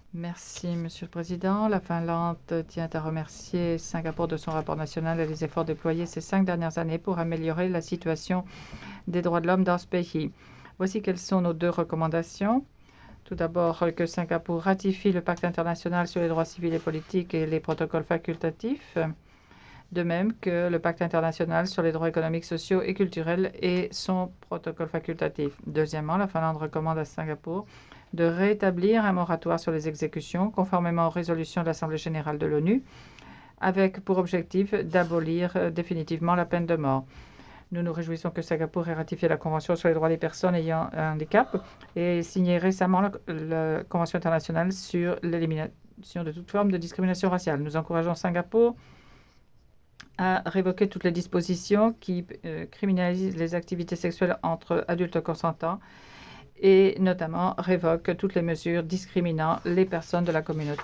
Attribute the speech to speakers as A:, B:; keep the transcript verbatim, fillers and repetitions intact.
A: Merci, Monsieur le Président. La Finlande tient à remercier Singapour de son rapport national et les efforts déployés ces cinq dernières années pour améliorer la situation des droits de l'homme dans ce pays. Voici quelles sont nos deux recommandations. Tout d'abord, que Singapour ratifie le pacte international sur les droits civils et politiques et les protocoles facultatifs, de même que le pacte international sur les droits économiques, sociaux et culturels et son protocole facultatif. Deuxièmement, la Finlande recommande à Singapour de rétablir un moratoire sur les exécutions, conformément aux résolutions de l'Assemblée générale de l'ONU, avec pour objectif d'abolir définitivement la peine de mort. Nous nous réjouissons que Singapour ait ratifié la Convention sur les droits des personnes ayant un handicap et signé récemment la, la Convention internationale sur l'élimination de toute forme de discrimination raciale. Nous encourageons Singapour à révoquer toutes les dispositions qui euh, criminalisent les activités sexuelles entre adultes consentants et notamment révoque toutes les mesures discriminant les personnes de la communauté.